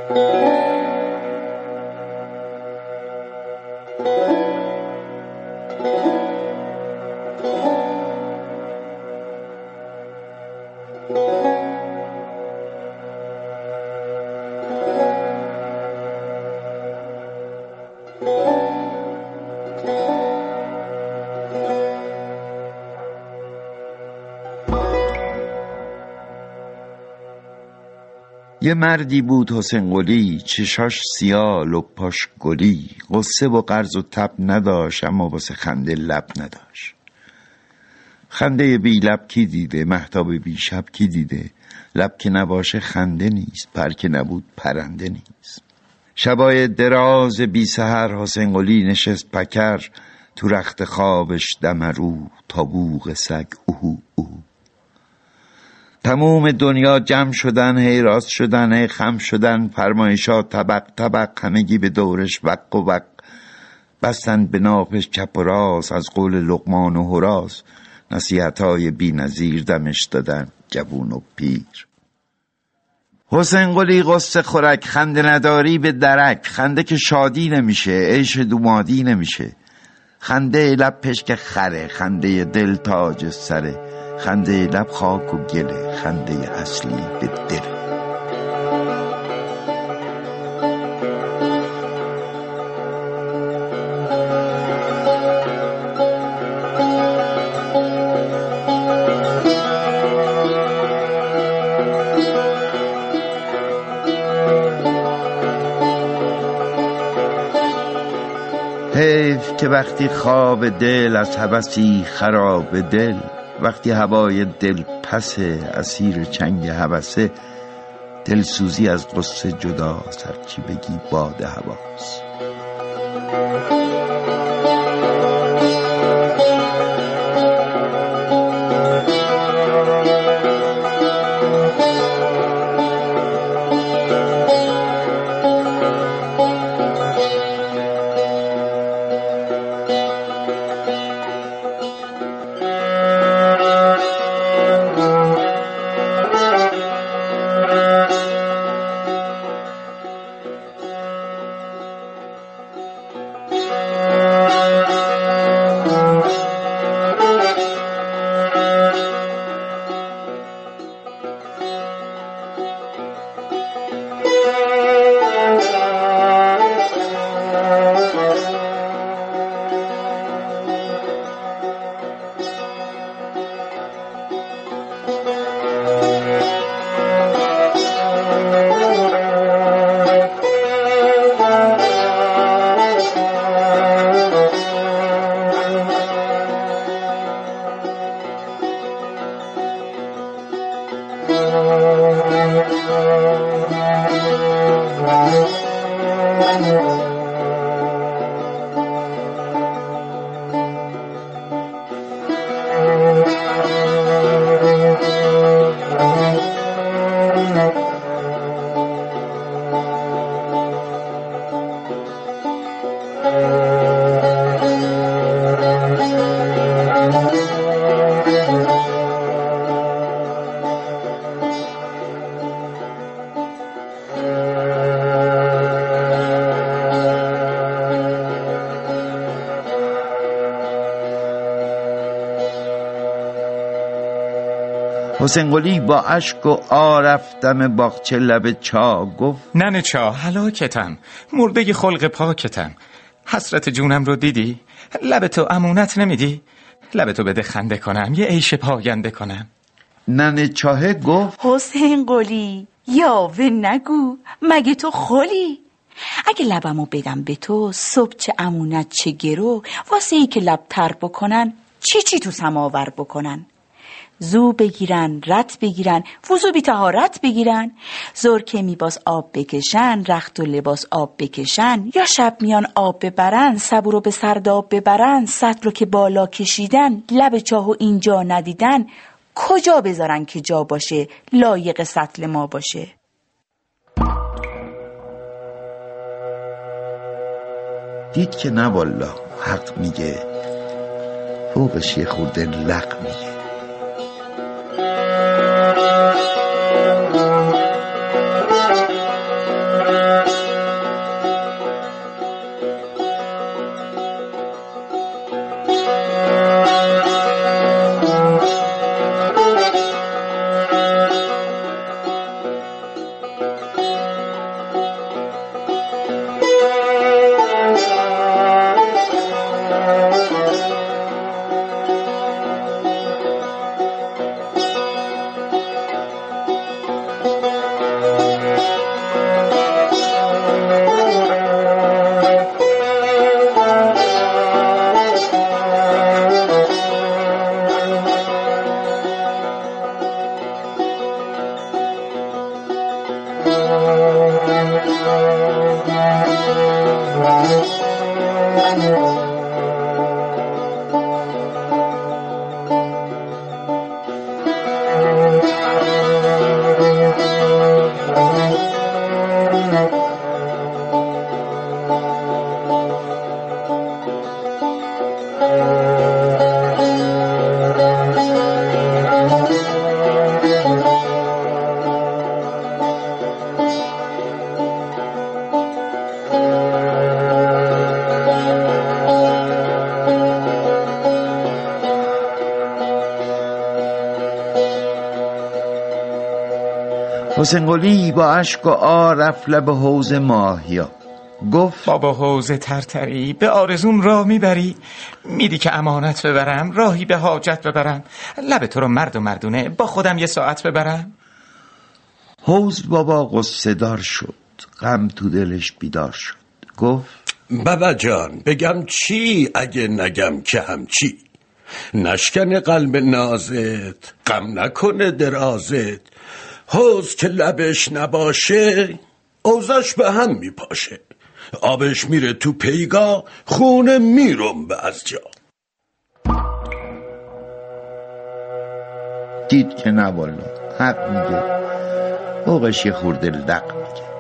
یه مردی بود حسین قلی، چشاش سیاه لپاش گلی، قصه و قرض و تب نداشت اما واسه خنده لب نداشت. خنده بی لب کی دیده، مهتاب بی شب کی دیده، لب که نباشه خنده نیست، پر که نبود پرنده نیست. شبای دراز بی سحر حسین قلی نشست پکر، تو رخت خوابش دمرو تا بوق سگ اوهو اوهو. تموم دنیا جمع شدن، هی راست شدن هی خم شدن، فرمایشات طبق طبق، همگی به دورش وق و وق. بستن به ناپش چپ و راست، از قول لقمان و هراس، نصیحتای بی نظیر دمش دادن جوون و پیر. حسین قلی قصه خورک، خنده نداری به درک، خنده که شادی نمیشه، عیش دومادی نمیشه. خنده لب پشک خره، خنده دل تاج سره، خنده لب خاک و گله، خنده اصلی به دل. حیف که وقتی خواب دل از هوسی خراب دل، وقتی هوای دل پسه اسیر چنگ هوسه، دلسوزی از قصه جداست، هرچی بگی باد هواست. حسین قلی با اشک و آرفتم باغچه لب چا گفت: ننه چا هلاکتم، مرده خلق پاکتم. حسرت جونم رو دیدی؟ لب تو امونت نمیدی؟ لب تو بده خنده کنم، یه عیش پاینده کنم. ننه چاه گفت: حسین قلی یاوه نگو، مگه تو خلی؟ اگه لبمو بدم به تو، صبح چه امونت چه گرو، واسه ای که لب تر بکنن، چی تو سماور بکنن. زو بگیرن رت بگیرن، وضو بی طهارت بگیرن. زور که میباس آب بکشن، رخت و لباس آب بکشن. یا شب میان آب ببرن، سبو رو به سرداب ببرن. سطل رو که بالا کشیدن، لب چاهو اینجا ندیدن. کجا بذارن که جا باشه، لایق سطل ما باشه؟ دید که نه والا حق میگه، فوقش یه خورده لق میگه. حسین قلی با اشک و آه رفت لب حوض ماهیا. گفت بابا حوض ترتری به آرزوم راه میبری، میدی که امانت ببرم، راهی به حاجت ببرم، لب تو رو مرد و مردونه با خودم یه ساعت ببرم. حوض بابا قصه دار شد، غم تو دلش بیدار شد. گفت بابا جان بگم چی اگه نگم که همچی، نشکن قلب نازت، غم نکنه درازت، حوض که لبش نباشه اوزش به هم میپاشه، آبش میره تو پیگاه، خونه میرنبه از جا. دید که نه والا حق میگه، فوقش یه خورده لق میگه.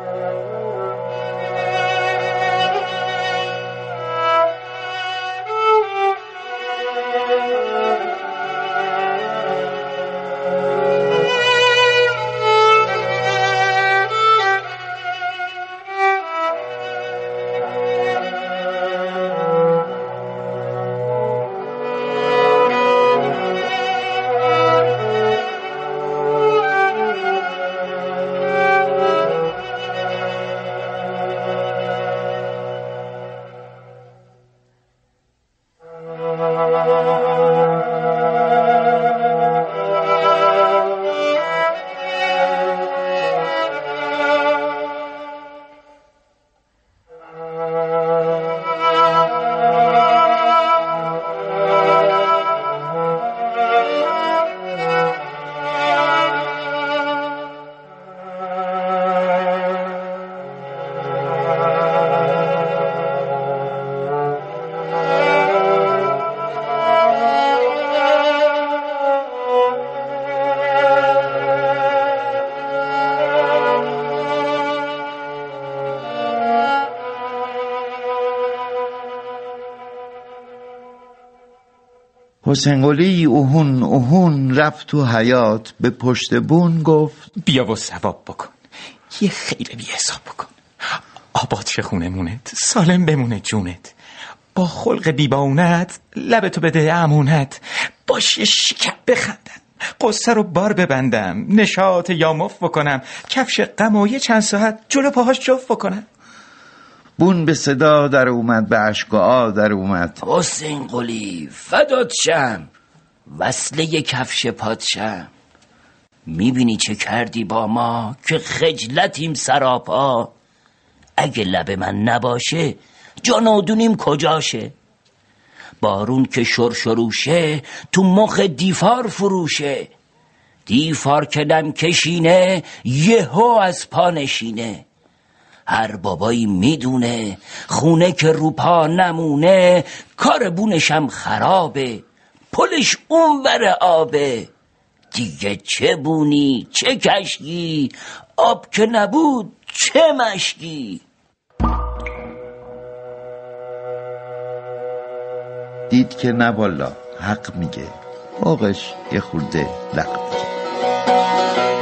حسین قلی اوهون رفت تو حیاط، به پشت بون گفت بیا و ثواب بکن، یه خیر بی حساب بکن، آباد شه خونمونت، سالم بمونه جونت، با خلق بیباونت لبتو بده امونت، باش یه شکم بخندم، قصه رو بار ببندم، نشاط یا مف بکنم، کفش غم و یه چند ساعت جلو پاهاش جف بکنم. بون به صدا در اومد، به اشک و آه در اومد. حسین قلی فدات شم، وصله کفش پات شم، میبینی چه کردی با ما که خجلتیم سراپا، اگه لب من نباشه جانادونیم کجاشه، بارون که شرشروشه تو مخ دیفار فروشه، دیفار که دم کشینه یهو از پا نشینه، هر بابایی میدونه خونه که رو پا نمونه، کار بونشم خرابه، پلش اونور آبه، دیگه چه بونی چه کشکی، آب که نبود چه مشکی. دید که نه والا حق میگه، فوقش یه خورده لق میگه.